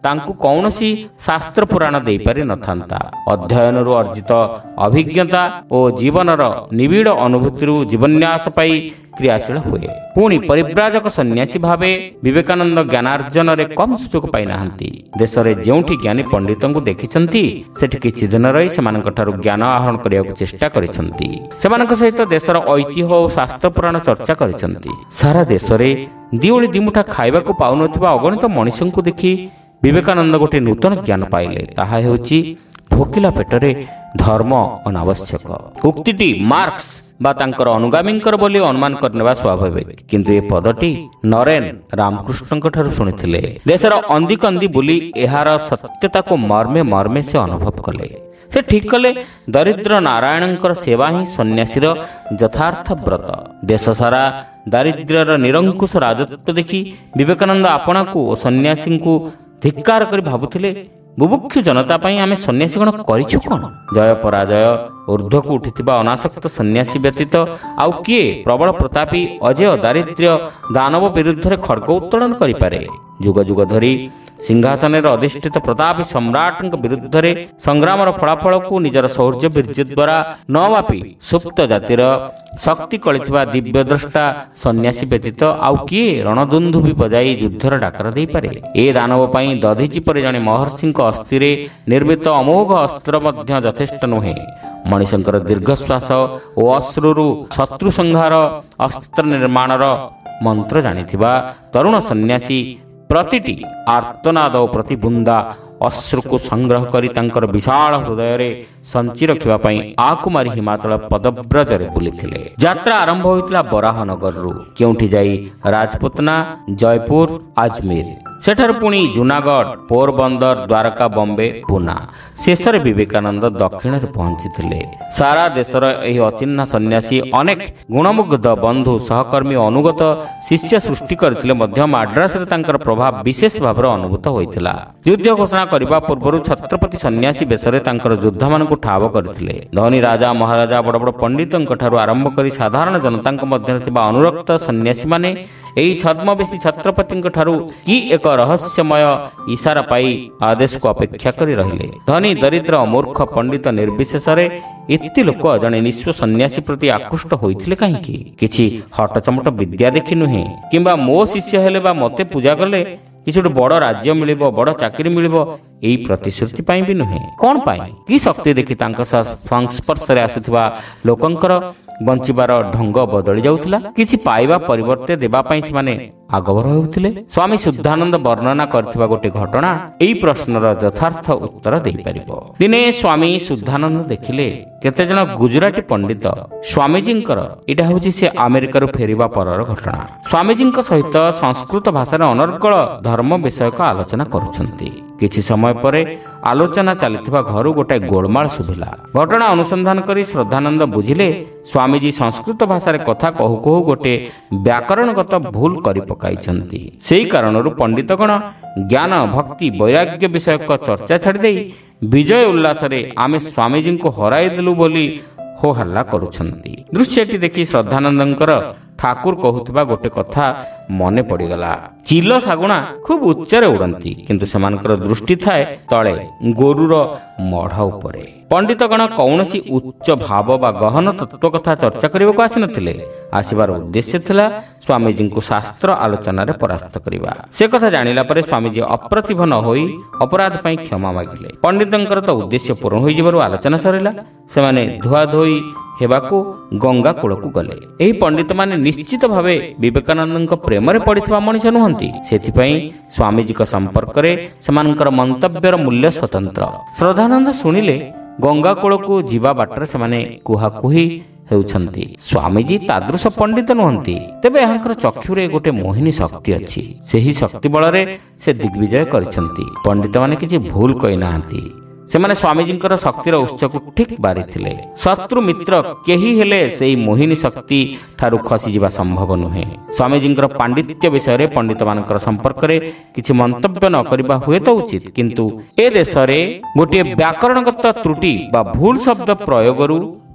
ତାଙ୍କୁ କୌଣସି ଶାସ୍ତ୍ର ପୁରାଣ ଦେଇପାରି ନଥାନ୍ତା। ଅଧ୍ୟୟନରୁ ଅର୍ଜିତ ଅଭିଜ୍ଞତା ଓ ଜୀବନର ନିବିଡ଼ ଅନୁଭୂତିରୁ ଜୀବନ୍ୟାସ ପାଇ କ୍ରିୟାଶୀଳ ହୁଏ। ପୁଣି ପରିବ୍ରାଜକ ସନ୍ନ୍ୟାସୀ ଭାବେ ବିବେକାନନ୍ଦ ଜ୍ଞାନାର୍ଜନରେ କମ୍ ସୁଯୋଗ ପାଇନାହାନ୍ତି। ଦେଶରେ ଯେଉଁଠି ଜ୍ଞାନୀ ପଣ୍ଡିତଙ୍କୁ ଦେଖିଛନ୍ତି ସେଠି କିଛି ଦିନ ରହି ସେମାନଙ୍କଠାରୁ ଜ୍ଞାନ ଆହରଣ କରିବାକୁ ଚେଷ୍ଟା କରିଛନ୍ତି। ସେମାନଙ୍କ ସହିତ ଦେଶର ଐତିହ୍ୟ ଓ ଶାସ୍ତ୍ର ପୁରାଣ ଚର୍ଚ୍ଚା କରିଛନ୍ତି। ସାରା ଦେଶରେ ଦିଓଳି ଦିମୁଠା ଖାଇବାକୁ ପାଉନଥିବା ଅଗଣିତ ମଣିଷଙ୍କୁ ଦେଖି ବିବେକାନନ୍ଦ ଗୋଟିଏ ନୂତନ ଜ୍ଞାନ ପାଇଲେ। ତାହା ହେଉଛି ଭୋକିଲା ପେଟରେ ଧର୍ମ ଅନାବଶ୍ୟକ। ଉକ୍ତିଟି ମାର୍କ୍ସ ବା ତାଙ୍କର ଅନୁଗାମୀଙ୍କର ବୋଲି ଅନୁମାନ କରିନେବା ସ୍ୱାଭାବିକ, କିନ୍ତୁ ଏ ପଦଟି ନରେନ ରାମକୃଷ୍ଣଙ୍କ ଠାରୁ ଶୁଣିଥିଲେ। ଦେଶର ଅନ୍ଦି କନ୍ଦି ବୁଲି ଏହାର ସତ୍ୟତାକୁ ମର୍ମେ ମର୍ମେ ସେ ଅନୁଭବ କଲେ। ସେ ଠିକ୍ କଲେ ଦରିଦ୍ର ନାରାୟଣଙ୍କର ସେବା ହିଁ ସନ୍ନ୍ୟାସୀର ଯଥାର୍ଥ ବ୍ରତ। ଦେଶ ସାରା ଦାରିଦ୍ର୍ୟର ନିରଙ୍କୁଶ ରାଜତ୍ୱ ଦେଖି ବିବେକାନନ୍ଦ ଆପଣାକୁ ଓ ସନ୍ନ୍ୟାସୀଙ୍କୁ ଧିକ୍କାର କରି ଭାବୁଥିଲେ, ବୁଭୁକ୍ଷୁ ଜନତା ପାଇଁ ଆମେ ସନ୍ନ୍ୟାସୀଗଣ କରିଛୁ କ'ଣ? ଜୟ ପରାଜୟ ଊର୍ଦ୍ଧ୍ୱକୁ ଉଠିଥିବା ଅନାସକ୍ତ ସନ୍ନ୍ୟାସୀ ବ୍ୟତୀତ ଆଉ କିଏ ପ୍ରବଳ ପ୍ରତାପୀ ଅଜେୟ ଦାରିଦ୍ର୍ୟ ଦାନବ ବିରୁଦ୍ଧରେ ଖଡ୍ଗ ଉତ୍ତୋଳନ କରିପାରେ? ଯୁଗ ଯୁଗ ଧରି ସିଂହାସନରେ ଅଧିଷ୍ଠିତ ପ୍ରତାପୀ ସମ୍ରାଟଙ୍କ ବିରୁଦ୍ଧରେ ସଂଗ୍ରାମର ଫଳାଫଳକୁ ନିଜର ଶୌର୍ଯ୍ୟ ବୀର୍ଯ୍ୟ ଦ୍ୱାରା ନ ମାପି ସୁପ୍ତ ଜାତିର ଶକ୍ତି କଳିଥିବା ଦିବ୍ୟଦ୍ରଷ୍ଟା ସନ୍ନ୍ୟାସୀ ବ୍ୟତୀତ ଆଉ କିଏ ରଣଦୁନ୍ଦୁଭି ବଜାଇ ଯୁଦ୍ଧର ଡାକରା ଦେଇପାରେ? ଏ ଦାନବ ପାଇଁ ଦଧିଚି ପରି ଜଣେ ମହର୍ଷିଙ୍କ ଅସ୍ଥିରେ ନିର୍ମିତ ଅମୋଘ ଅସ୍ତ୍ର ମଧ୍ୟ ଯଥେଷ୍ଟ ନୁହେଁ। ମଣିଷଙ୍କର ଦୀର୍ଘଶ୍ୱାସ ଓ ଅଶ୍ରୁରୁ ଶତ୍ରୁ ସଂହାର ଅସ୍ତ୍ର ନିର୍ମାଣର ମନ୍ତ୍ର ଜାଣିଥିବା ତରୁଣ ସନ୍ନ୍ୟାସୀ ପ୍ରତିଟି ଆର୍ତ୍ତନାଦ ଓ ପ୍ରତି ବୁନ୍ଦା ଅଶ୍ରୁକୁ ସଂଗ୍ରହ କରି ତାଙ୍କର ବିଶାଳ ହୃଦୟରେ ସଞ୍ଚି ରଖିବା ପାଇଁ ଆକୁମାରୀ ହିମାଚଳ ପଦବ୍ରଜରେ ବୁଲିଥିଲେ। ଯାତ୍ରା ଆରମ୍ଭ ହୋଇଥିଲା ବରାହନଗରରୁ, କେଉଁଠି ଯାଇ ରାଜପୁତନା, ଜୟପୁର, ଆଜମୀର, ସେଠାରୁ ପୁଣି ଜୁନାଗଡ଼, ପୋରବନ୍ଦର, ଦ୍ୱାରକା, ବମ୍ବେ, ପୁନା, ଶେଷରେ ବିବେକାନନ୍ଦ ଦକ୍ଷିଣରେ ପହଞ୍ଚିଥିଲେ। ସାରା ଦେଶର ଏହି ଅଚିହ୍ନା ସନ୍ନ୍ୟାସୀ ଅନେକ ଗୁଣମୁଗ୍ଧ ବନ୍ଧୁ, ସହକର୍ମୀ, ଅନୁଗତ ଶିଷ୍ୟ ସୃଷ୍ଟି କରିଥିଲେ ମଧ୍ୟ ମାଡ୍ରାସରେ ତାଙ୍କର ପ୍ରଭାବ ବିଶେଷ ଭାବରେ ଅନୁଭୂତ ହୋଇଥିଲା। ଯୁଦ୍ଧ ଘୋଷଣା କରିବା ପୂର୍ବରୁ ଛତ୍ରପତି ସନ୍ନ୍ୟାସୀ ବେଶରେ ତାଙ୍କର ଯୋଦ୍ଧାମାନଙ୍କୁ ଠାବ କରିଥିଲେ। ଧନୀ ରାଜା, ମହାରାଜା, ବଡ଼ ବଡ଼ ପଣ୍ଡିତଙ୍କ ଠାରୁ ଆରମ୍ଭ କରି ସାଧାରଣ ଜନତାଙ୍କ ମଧ୍ୟରେ ଥିବା ଅନୁରକ୍ତ ସନ୍ନ୍ୟାସୀମାନେ ଏହି ଛଦ୍ମବେଶୀ ଛତ୍ରପତିଙ୍କ ଠାରୁ କି ଏକ ରହସ୍ୟମୟ ଇସାରା ପାଇ ଆଦେଶକୁ ଅପେକ୍ଷା କରି ରହିଲେ। ଧନୀ ଦରିଦ୍ର, ମୂର୍ଖ, ପଣ୍ଡିତ ନିର୍ବିଶେଷରେ ଏତେ ଲୋକ ଜଣେ ନିଃସ୍ୱ ସନ୍ନ୍ୟାସୀ ପ୍ରତି ଆକୃଷ୍ଟ ହୋଇଥିଲେ କାହିଁକି? କିଛି ହଟଚମଟ ବିଦ୍ୟା ଦେଖି ନୁହେଁ, କିମ୍ବା ମୋ ଶିଷ୍ୟ ହେଲେ ବା ମୋତେ ପୂଜା କଲେ କିଛି ଗୋଟେ ବଡ଼ ରାଜ୍ୟ ମିଳିବ, ବଡ଼ ଚାକିରି ମିଳିବ, ଏହି ପ୍ରତିଶ୍ରୁତି ପାଇଁ ବି ନୁହେଁ। କ'ଣ ପାଇଁ? କି ଶକ୍ତି ଦେଖି ତାଙ୍କ ସଂସ୍ପର୍ଶରେ ଆସୁଥିବା ଲୋକଙ୍କର ବଞ୍ଚିବାର ଢଙ୍ଗ ବଦଳି ଯାଉଥିଲା? କିଛି ପାଇବା ପରିବର୍ତ୍ତେ ଦେବା ପାଇଁ ସେମାନେ ଆଗଭର ହେଉଥିଲେ। ସ୍ୱାମୀ ଶୁଦ୍ଧାନନ୍ଦ ବର୍ଣ୍ଣନା କରିଥିବା ଗୋଟେ ଘଟଣା ଏହି ପ୍ରଶ୍ନର ଯଥାର୍ଥ ଉତ୍ତର ଦେଇପାରିବ। ଦିନେ ସ୍ୱାମୀ ଶୁଦ୍ଧାନନ୍ଦ ଦେଖିଲେ କେତେଜଣ ଗୁଜୁରାଟୀ ପଣ୍ଡିତ ସ୍ୱାମୀଜୀଙ୍କର, ଏଇଟା ହେଉଛି ସେ ଆମେରିକାରୁ ଫେରିବା ପରର ଘଟଣା, ସ୍ୱାମୀଜୀଙ୍କ ସହିତ ସଂସ୍କୃତ ଭାଷାରେ ଅନର୍ଗଳ ଧର୍ମ ବିଷୟକ ଆଲୋଚନା କରୁଛନ୍ତି। କିଛି ସମୟ ପରେ ଆଲୋଚନା ଚାଲିଥିବା ଘରୁ ଗୋଟାଏ ଗୋଳମାଳ ଶୁଭିଲା। ଘଟଣା ଅନୁସନ୍ଧାନ କରି ଶ୍ରଦ୍ଧାନନ୍ଦ ବୁଝିଲେ ସ୍ୱାମୀଜୀ ସଂସ୍କୃତ ଭାଷାରେ କଥା କହୁ କହୁ ଗୋଟିଏ ବ୍ୟାକରଣଗତ ଭୁଲ କରି ପକାଇଛନ୍ତି। ସେହି କାରଣରୁ ପଣ୍ଡିତଗଣ ଜ୍ଞାନ, ଭକ୍ତି, ବୈରାଗ୍ୟ ବିଷୟକ ଚର୍ଚ୍ଚା ଛାଡ଼ିଦେଇ ବିଜୟ ଉଲ୍ଲାସରେ ଆମେ ସ୍ୱାମୀଜୀଙ୍କୁ ହରାଇଦେଲୁ ବୋଲି ହୋ ହଲ୍ଲା କରୁଛନ୍ତି। ଦୃଶ୍ୟଟି ଦେଖି ଶ୍ରଦ୍ଧାନନ୍ଦଙ୍କର ଠାକୁର କହୁଥିବା ଗୋଟେ କଥା ମନେ ପଡ଼ିଗଲା। ଚିଲ ଶାଗୁଣା ଖୁବ୍ ଉଚ୍ଚରେ ଉଡ଼ନ୍ତି, କିନ୍ତୁ ସେମାନଙ୍କର ଦୃଷ୍ଟି ଥାଏ ତଳେ ଗୋରୁର ମଢ଼ ଉପରେ। ପଣ୍ଡିତଗଣ କୌଣସି ଉଚ୍ଚ ଭାବ ବା ଗହନ ତତ୍ତ୍ୱ କଥା ଚର୍ଚ୍ଚା କରିବାକୁ ଆସିନଥିଲେ। ଆସିବାର ଉଦ୍ଦେଶ୍ୟ ଥିଲା ସ୍ୱାମୀଜୀଙ୍କୁ ଶାସ୍ତ୍ର ଆଲୋଚନାରେ ପରାସ୍ତ କରିବା। ସେ କଥା ଜାଣିଲା ପରେ ସ୍ୱାମୀଜୀ ଅପ୍ରତିଭ ନ ହୋଇ ଅପରାଧ ପାଇଁ କ୍ଷମା ମାଗିଲେ। ପଣ୍ଡିତଙ୍କର ତ ଉଦ୍ଦେଶ୍ୟ ପୂରଣ ହୋଇଯିବାରୁ ଆଲୋଚନା ସରିଲା। ସେମାନେ ଧୁଆଧୋଇ ହେବାକୁ ଗଙ୍ଗା କୂଳକୁ ଗଲେ। ଏହି ପଣ୍ଡିତମାନେ ନିଶ୍ଚିତ ଭାବେ ବିବେକାନନ୍ଦଙ୍କ ପ୍ରେମରେ ପଡ଼ିଥିବା ମଣିଷ ନୁହନ୍ତି। ସେଥିପାଇଁ ସ୍ୱାମୀଜୀଙ୍କ ସମ୍ପର୍କରେ ସେମାନଙ୍କର ମନ୍ତବ୍ୟର ମୂଲ୍ୟ ସ୍ୱତନ୍ତ୍ର। ଶ୍ରଦ୍ଧାନନ୍ଦ ଶୁଣିଲେ ଗଙ୍ଗା କୂଳକୁ ଯିବା ବାଟରେ ସେମାନେ କୁହାକୁହି ହେଉଛନ୍ତି। ସ୍ୱାମୀଜୀ ତାଦୃଶ ପଣ୍ଡିତ ନୁହନ୍ତି, ତେବେ ଏହାଙ୍କର ଚକ୍ଷୁରେ ଗୋଟେ ମୋହିନୀ ଶକ୍ତି ଅଛି। ସେହି ଶକ୍ତି ବଳରେ ସେ ଦିଗ୍ବିଜୟ କରିଛନ୍ତି। ପଣ୍ଡିତମାନେ କିଛି ଭୁଲ କହିନାହାନ୍ତି। ସେମାନେ ସ୍ୱାମୀଜୀଙ୍କର ଶକ୍ତିର ଉତ୍ସକୁ ଠିକ୍ ବାରିଥିଲେ। ଶତ୍ରୁ ମିତ୍ର କେହି ହେଲେ ସେହି ମୋହିନୀ ଶକ୍ତି ଠାରୁ ଖସିଯିବା ସମ୍ଭବ ନୁହେଁ। ସ୍ୱାମୀଜୀଙ୍କର ପାଣ୍ଡିତ୍ୟ ବିଷୟରେ ପଣ୍ଡିତମାନଙ୍କର ସମ୍ପର୍କରେ କିଛି ମନ୍ତବ୍ୟ ନ କରିବା ହୁଏତ ଉଚିତ, କିନ୍ତୁ ଏ ଦେଶରେ ଗୋଟିଏ ବ୍ୟାକରଣଗତ ତ୍ରୁଟି ବା ଭୁଲ ଶବ୍ଦ ପ୍ରୟୋଗରୁ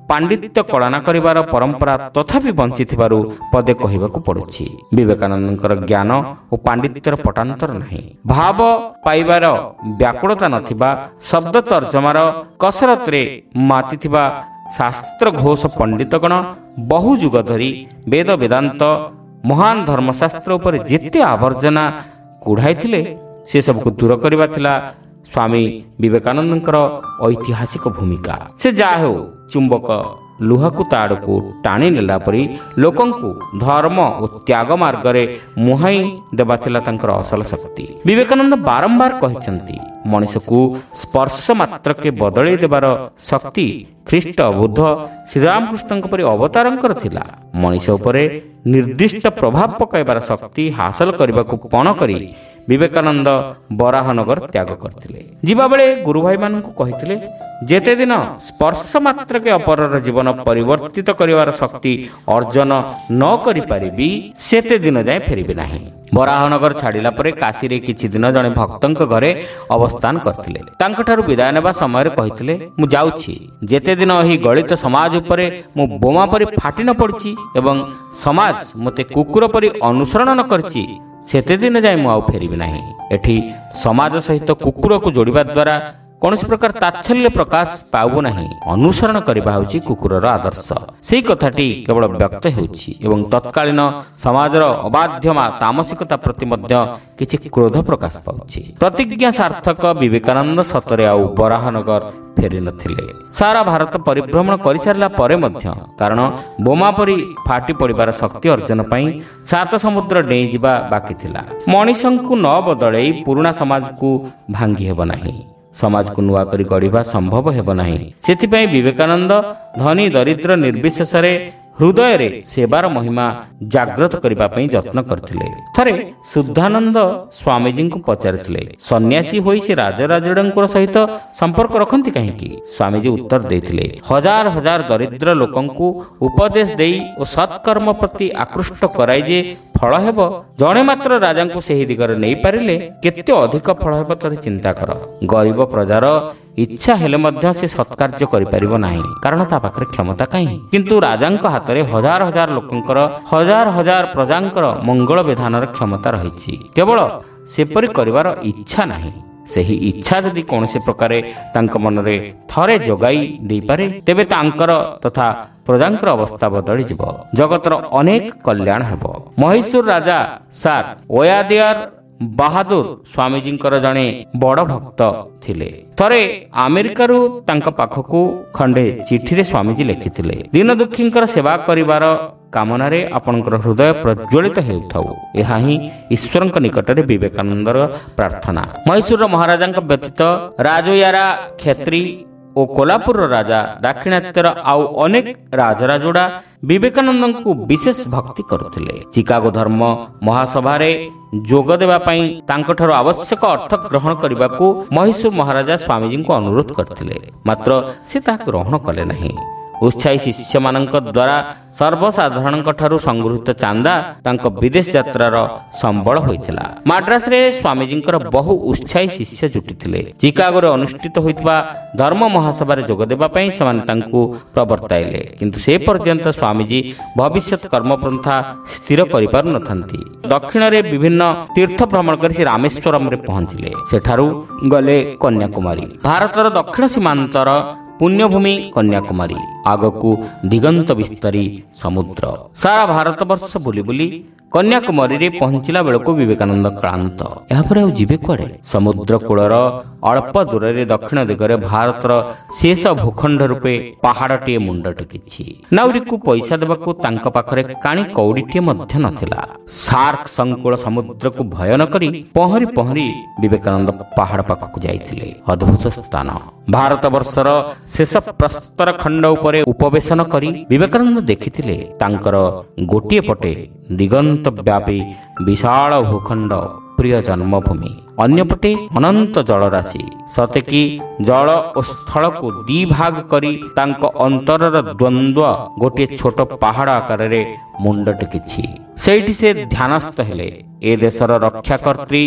ପାଣ୍ଡିତ୍ୟ କଳନା କରିବାର ପରମ୍ପରା ତଥାପି ବଞ୍ଚିଥିବାରୁ ପଦେ କହିବାକୁ ପଡୁଛି। ବିବେକାନନ୍ଦଙ୍କର ଜ୍ଞାନ ଓ ପାଣ୍ଡିତ୍ୟର ପଟାନ୍ତର ନାହିଁ। ଭାବ ପାଇବାର ବ୍ୟାକୁଳତା ନଥିବା, ଶବ୍ଦ ତର୍ଜମାର କସରତରେ ମାତିଥିବା ଶାସ୍ତ୍ର ଘୋଷ ପଣ୍ଡିତଗଣ ବହୁ ଯୁଗ ଧରି ବେଦ ବେଦାନ୍ତ ମହାନ ଧର୍ମଶାସ୍ତ୍ର ଉପରେ ଯେତେ ଆବର୍ଜନା କୁଢ଼ାଇଥିଲେ ସେସବୁକୁ ଦୂର କରିବା ଥିଲା ସ୍ୱାମୀ ବିବେକାନନ୍ଦଙ୍କର ଐତିହାସିକ ଭୂମିକା। ସେ ଯାହା ହେଉ ଚୁମ୍ବକ ଲୁହାକୁ ତା ଆଡ଼କୁ ଟାଣି ନେଲା ପରି ଲୋକଙ୍କୁ ଧର୍ମ ଓ ତ୍ୟାଗ ମାର୍ଗରେ ମୁହାଁଇ ଦେବା ଥିଲା ତାଙ୍କର ଅସଲ ଶକ୍ତି। ବିବେକାନନ୍ଦ ବାରମ୍ବାର କହିଛନ୍ତି, ମଣିଷକୁ ସ୍ପର୍ଶ ମାତ୍ରକେ ବଦଳେଇ ଦେବାର ଶକ୍ତି ଖ୍ରୀଷ୍ଟ, ବୁଦ୍ଧ, ଶ୍ରୀରାମକୃଷ୍ଣଙ୍କ ପରି ଅବତାରଙ୍କର ଥିଲା। ମଣିଷ ଉପରେ ନିର୍ଦ୍ଦିଷ୍ଟ ପ୍ରଭାବ ପକାଇବାର ଶକ୍ତି ହାସଲ କରିବାକୁ ପଣ କରି ବିବେକାନନ୍ଦ ବରାହନଗର ତ୍ୟାଗ କରିଥିଲେ। ଯିବାବେଳେ ଗୁରୁଭାଇମାନଙ୍କୁ କହିଥିଲେ, ଯେତେ ଦିନ ସ୍ପର୍ଶ ମାତ୍ରକେ ଅପରର ଜୀବନ ପରିବର୍ତ୍ତିତ କରିବାର ଶକ୍ତି ଅର୍ଜନ ନ କରିପାରିବି ସେତେ ଦିନ ଯାଏଁ ଫେରିବି ନାହିଁ। ବରାହନଗର ଛାଡ଼ିଲା ପରେ କାଶୀରେ କିଛି ଦିନ ଜଣେ ଭକ୍ତଙ୍କ ଘରେ ଅବସ୍ଥାନ କରିଥିଲେ। ତାଙ୍କଠାରୁ ବିଦାୟ ନେବା ସମୟରେ କହିଥିଲେ, ମୁଁ ଯାଉଛି, ଯେତେ ଦିନ ଏହି ଗଳିତ ସମାଜ ଉପରେ ମୁଁ ବୋମା ପରି ଫାଟି ନ ପଡ଼ିଛି ଏବଂ ସମାଜ ମୋତେ କୁକୁର ପରି ଅନୁସରଣ ନ କରିଛି ସେତେ ଦିନ ଯାଏ ମୁଁ ଆଉ ଫେରିବି ନାହିଁ। ଏଠି ସମାଜ ସହିତ କୁକୁରକୁ ଯୋଡ଼ିବା ଦ୍ୱାରା କୌଣସି ପ୍ରକାର ତାଚ୍ଛଲ୍ୟ ପ୍ରକାଶ ପାଇବ ନାହିଁ। ଅନୁସରଣ କରିବା ହେଉଛି କୁକୁରର ଆଦର୍ଶ। ସେହି କଥାଟି କେବଳ ବ୍ୟକ୍ତ ହେଉଛି ଏବଂ ତତ୍କାଳୀନ ସମାଜର ଅବାଧ୍ୟ ତାମସିକତା ପ୍ରତି ମଧ୍ୟ କିଛି କ୍ରୋଧ ପ୍ରକାଶ ପାଉଛି। ପ୍ରତିଜ୍ଞା ସାର୍ଥକ ବିବେକାନନ୍ଦ ସତରେ ଆଉ ବରାହନଗର ଫେରି ନଥିଲେ। ସାରା ଭାରତ ପରିଭ୍ରମଣ କରିସାରିଲା ପରେ ମଧ୍ୟ, କାରଣ ବୋମା ପରି ଫାଟି ପଡ଼ିବାର ଶକ୍ତି ଅର୍ଜନ ପାଇଁ ସାତ ସମୁଦ୍ର ଡେଇଁଯିବା ବାକି ଥିଲା। ମଣିଷଙ୍କୁ ନ ବଦଳେଇ ପୁରୁଣା ସମାଜକୁ ଭାଙ୍ଗି ହେବ ନାହିଁ, ସମାଜକୁ ନୂଆ କରି ଗଢ଼ିବା ସମ୍ଭବ ହେବ ନାହିଁ। ସେଥିପାଇଁ ବିବେକାନନ୍ଦ ଧନୀ ଦରିଦ୍ର ନିର୍ବିଶେଷରେ ହୃଦୟରେ ସେବାର ମହିମା ଜାଗ୍ରତ କରିବା ପାଇଁ ଯତ୍ନ କରିଥିଲେ। ଥରେ ଶୁଦ୍ଧାନନ୍ଦ ସ୍ୱାମୀଜୀଙ୍କୁ ପଚାରିଥିଲେ, ସନ୍ନ୍ୟାସୀ ହୋଇ ସେ ରାଜରାଜୁଡ଼ାଙ୍କ ସହିତ ସମ୍ପର୍କ ରଖନ୍ତି କାହିଁକି? ସ୍ୱାମୀଜୀ ଉତ୍ତର ଦେଇଥିଲେ, ହଜାର ହଜାର ଦରିଦ୍ର ଲୋକଙ୍କୁ ଉପଦେଶ ଦେଇ ଓ ସତ୍କର୍ମ ପ୍ରତି ଆକୃଷ୍ଟ କରାଇ ଯେ ଫଳ ହେବ, ଜଣେ ମାତ୍ର ରାଜାଙ୍କୁ ସେହି ଦିଗରେ ନେଇପାରିଲେ କେତେ ଅଧିକ ଫଳ ହେବ ତତେ ଚିନ୍ତା କର। ଗରିବ ପ୍ରଜାର ଇଚ୍ଛା ହେଲେ ମଧ୍ୟ ସେ ସତ୍କାର୍ଯ୍ୟ କରିପାରିବ ନାହିଁ, କାରଣ ତା ପାଖରେ କ୍ଷମତା କାହିଁ। କିନ୍ତୁ ରାଜାଙ୍କ ହାତରେ ହଜାର ହଜାର ଲୋକଙ୍କର, ହଜାର ହଜାର ପ୍ରଜାଙ୍କର ମଙ୍ଗଳ ବିଧାନର କ୍ଷମତା ରହିଛି। କେବଳ ସେପରି କରିବାର ଇଚ୍ଛା ନାହିଁ। ସେହି ଇଚ୍ଛା ଯଦି କୌଣସି ପ୍ରକାରେ ତାଙ୍କ ମନରେ ଥରେ ଯୋଗାଇ ଦେଇପାରେ, ତେବେ ତାଙ୍କର ତଥା ପ୍ରଜାଙ୍କର ଅବସ୍ଥା ବଦଳିଯିବ, ଜଗତର ଅନେକ କଲ୍ୟାଣ ହେବ। ମହୀଶୂର ରାଜା ସାର୍ ଓୟାଦିୟାର ବାହାଦୁର ସ୍ୱାମୀଜୀଙ୍କର ଜଣେ ବଡ଼ ଭକ୍ତ ଥିଲେ। ଥରେ ଆମେରିକାରୁ ତାଙ୍କ ପାଖକୁ ଖଣ୍ଡେ ଚିଠିରେ ସ୍ୱାମୀଜୀ ଲେଖିଥିଲେ, ଦୀନ ଦୁଃଖୀଙ୍କର ସେବା କରିବାର କାମନାରେ ଆପଣଙ୍କର ହୃଦୟ ପ୍ରଜ୍ୱଳିତ ହେଉଥାଉ। ଏହା ହିଁ ଈଶ୍ୱରଙ୍କ ନିକଟରେ ବିବେକାନନ୍ଦର ପ୍ରାର୍ଥନା। ମହୀଶୂରର ମହାରାଜାଙ୍କ ବ୍ୟତୀତ ରାଜୋୟାରା, କ୍ଷେତ୍ରୀ ଓ କୋଲାପୁରର ରାଜା, ଦାକ୍ଷିଣାତ୍ୟର ଆଉ ଅନେକ ରାଜରାଜୁଡ଼ା ବିବେକାନନ୍ଦଙ୍କୁ ବିଶେଷ ଭକ୍ତି କରୁଥିଲେ। ଚିକାଗୋ ଧର୍ମ ମହାସଭାରେ ଯୋଗ ଦେବା ପାଇଁ ତାଙ୍କଠାରୁ ଆବଶ୍ୟକ ଅର୍ଥ ଗ୍ରହଣ କରିବାକୁ ମହୀଶୂର ମହାରାଜା ସ୍ୱାମୀଜୀଙ୍କୁ ଅନୁରୋଧ କରିଥିଲେ, ମାତ୍ର ସେ ତାହା ଗ୍ରହଣ କଲେ ନାହିଁ। ଉତ୍ସାହୀ ଶିଷ୍ୟମାନଙ୍କ ଦ୍ୱାରା ସର୍ବସାଧାରଣଙ୍କ ଠାରୁ ସଂଗୃହୀତ ଚାନ୍ଦା ତାଙ୍କ ବିଦେଶ ଯାତ୍ରାର ସମ୍ବଳ ହୋଇଥିଲା। ମାଡ୍ରାସରେ ସ୍ୱାମୀଜୀଙ୍କର ବହୁ ଉତ୍ସାହୀ ଶିଷ୍ୟ ଜୁଟିଥିଲେ। ଚିକାଗୋରେ ଅନୁଷ୍ଠିତ ହୋଇଥିବା ଧର୍ମ ମହାସଭାରେ ଯୋଗ ଦେବା ପାଇଁ ସେମାନେ ତାଙ୍କୁ ପ୍ରବର୍ତ୍ତାଇଲେ, କିନ୍ତୁ ସେ ପର୍ଯ୍ୟନ୍ତ ସ୍ୱାମୀଜୀ ଭବିଷ୍ୟତ କର୍ମପନ୍ଥା ସ୍ଥିର କରିପାରୁନଥାନ୍ତି। ଦକ୍ଷିଣରେ ବିଭିନ୍ନ ତୀର୍ଥ ଭ୍ରମଣ କରି ସେ ରାମେଶ୍ୱରମରେ ପହଞ୍ଚିଲେ। ସେଠାରୁ ଗଲେ କନ୍ୟାକୁମାରୀ। ଭାରତର ଦକ୍ଷିଣ ସୀମାନ୍ତର ପୁଣ୍ୟଭୂମି କନ୍ୟାକୁମାରୀ, ଆଗକୁ ଦିଗନ୍ତ ବିସ୍ତାରୀ ସମୁଦ୍ର। ସାରା ଭାରତବର୍ଷ ବୁଲି ବୁଲି କନ୍ୟାକୁମାରୀରେ ପହଞ୍ଚିଲା ବେଳକୁ ବିବେକାନନ୍ଦ କ୍ଳାନ୍ତ। ଏହାପରେ ଆଉ ଯିବେ କୁଆଡ଼େ? ସମୁଦ୍ର କୂଳର ଅଳ୍ପ ଦୂରରେ ଦକ୍ଷିଣ ଦିଗରେ ଭାରତର ଶେଷ ଭୂଖଣ୍ଡ ରୂପେ ପାହାଡ଼ଟିଏ ମୁଣ୍ଡ ଟେକିଛି। ନାଉରୀକୁ ପଇସା ଦେବାକୁ ତାଙ୍କ ପାଖରେ କାଣି କଉଡ଼ିଟିଏ ମଧ୍ୟ ନଥିଲା। ସାର୍କ ସଂକୁଳ ସମୁଦ୍ରକୁ ଭୟ ନ କରି ପହଁରି ପହଁରି ବିବେକାନନ୍ଦ ପାହାଡ଼ ପାଖକୁ ଯାଇଥିଲେ। ଅଦ୍ଭୁତ ସ୍ଥାନ। ଭାରତବର୍ଷର ଶେଷ ପ୍ରସ୍ତର ଖଣ୍ଡ ଉପରେ ଉପବେଶନ କରି ବିବେକାନନ୍ଦ ଦେଖିଥିଲେ ତାଙ୍କର ଗୋଟିଏ ପଟେ ଦିଗନ୍ତ ବ୍ୟାପୀ ବିଶାଳ ଭୂଖଣ୍ଡ, ପ୍ରିୟ ଜନ୍ମଭୂମି, ଅନ୍ୟପଟେ ଅନନ୍ତ ଜଳରାଶି। ସତେକି ଜଳ ଓ ସ୍ଥଳକୁ ଦି ଭାଗ କରି ତାଙ୍କ ଅନ୍ତରର ଦ୍ୱନ୍ଦ୍ୱ ଗୋଟିଏ ଛୋଟ ପାହାଡ଼ ଆକାରରେ ମୁଣ୍ଡ ଟେକିଛି। ସେଇଠି ସେ ଧ୍ୟାନସ୍ଥ ହେଲେ। ଏ ଦେଶର ରକ୍ଷାକର୍ତ୍ରୀ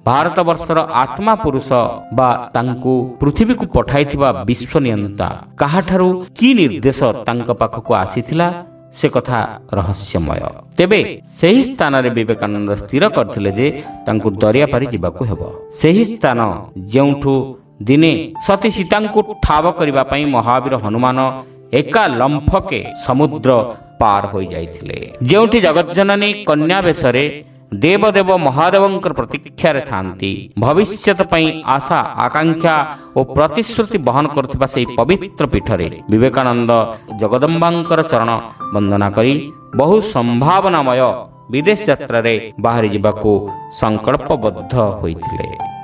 ଭାରତବର୍ଷର ଆତ୍ମା ପୁରୁଷ ବା ତାଙ୍କୁ ପୃଥିବୀକୁ ପଠାଇଥିବା ବିଶ୍ୱନିୟନ୍ତା କାହାଠାରୁ କି ନିର୍ଦ୍ଦେଶ ତାଙ୍କ ପାଖକୁ ଆସିଥିଲା ସେ କଥା ରହସ୍ୟମୟ। ତେବେ ସେହି ସ୍ଥାନରେ ବିବେକାନନ୍ଦ ସ୍ଥିର କରିଥିଲେ ଯେ ତାଙ୍କୁ ଦରିଆ ପାରି ଯିବାକୁ ହେବ। ସେହି ସ୍ଥାନ ଯେଉଁଠୁ ଦିନେ ସତୀ ସୀତାଙ୍କୁ ଠାବ କରିବା ପାଇଁ ମହାବୀର ହନୁମାନ ଏକା ଲମ୍ଫକେ ସମୁଦ୍ର ପାର ହୋଇଯାଇଥିଲେ, ଯେଉଁଠି ଜଗଜ୍ଜନନୀ କନ୍ୟା ବେଶରେ ଦେବଦେବ ମହାଦେବଙ୍କର ପ୍ରତୀକ୍ଷାରେ ଥାନ୍ତି। ଭବିଷ୍ୟତ ପାଇଁ ଆଶା ଆକାଂକ୍ଷା ଓ ପ୍ରତିଶ୍ରୁତି ବହନ କରୁଥିବା ସେହି ପବିତ୍ର ପୀଠରେ ବିବେକାନନ୍ଦ ଜଗଦମ୍ବାଙ୍କର ଚରଣ ବନ୍ଦନା କରି ବହୁ ସମ୍ଭାବନାମୟ ବିଦେଶ ଯାତ୍ରାରେ ବାହାରି ଯିବାକୁ ସଂକଳ୍ପବଦ୍ଧ ହୋଇଥିଲେ।